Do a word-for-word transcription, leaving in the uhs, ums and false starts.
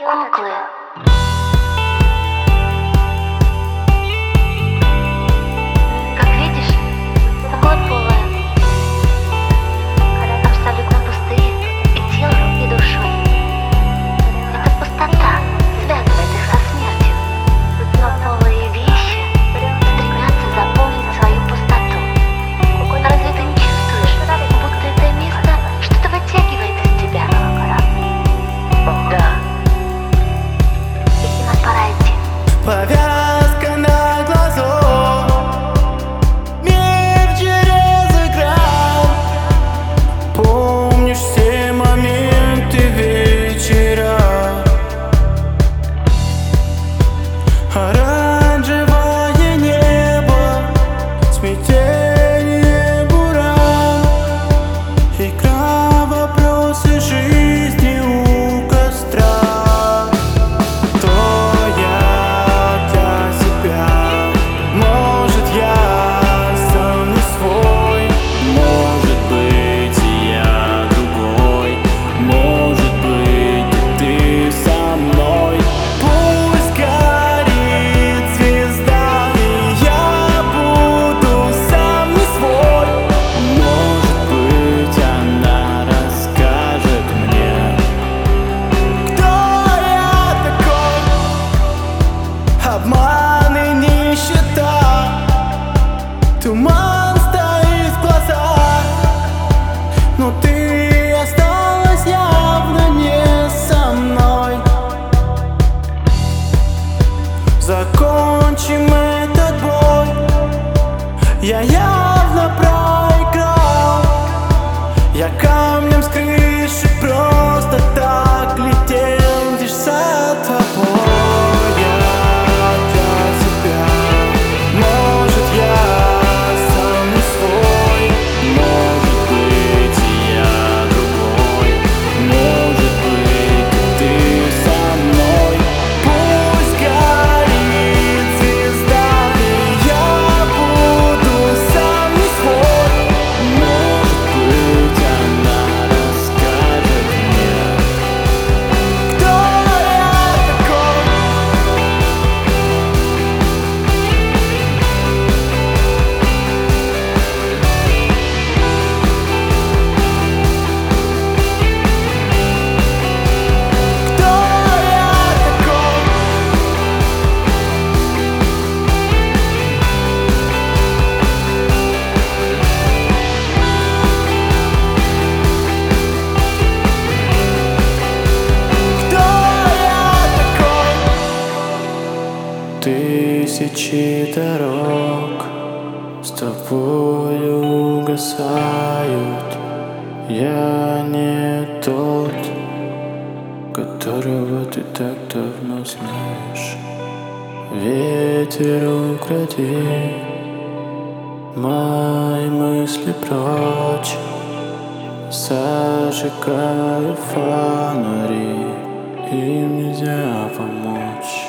куклы. Как видишь, год полон, абсолютно пустые и телом, и душой. Эта пустота связывает их со смертью, но полые вещи стремятся заполнить свою пустоту. Разве ты не чувствуешь, будто это место что-то вытягивает из тебя? Да. И нам пора идти. Повязка на глазу, мир через экран. Помнишь все моменты вечера? Оранжевое небо, смятение буран, игра вопросы жизни у костра. Обман и нищета, туман стоит в глазах, но ты осталась явно не со мной. Закончим этот бой, я явно проиграл. Я камнем с крыши просто так летел лишь за тобой. Тысячи дорог с тобою угасают. Я не тот, которого ты так давно знаешь. Ветер, укради мои мысли прочь. Зажигаю фонари, им нельзя помочь.